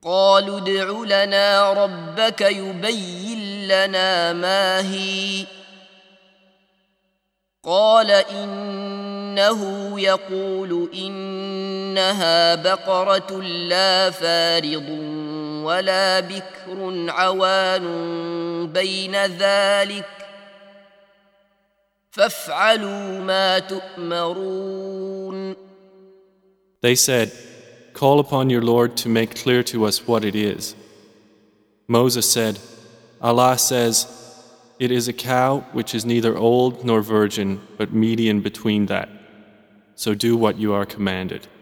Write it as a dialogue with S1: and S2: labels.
S1: قالوا ادع لنا ربك يبين لنا ما هي قال إنه يقول إنها بقرة لا فارض ولا بكر عوان بين ذلك فافعلوا ما تؤمرون.
S2: They said, "Call upon your Lord to make clear to us what it is." Moses said, Allah says, "It is a cow which is neither old nor virgin, but median between that. So do what you are commanded."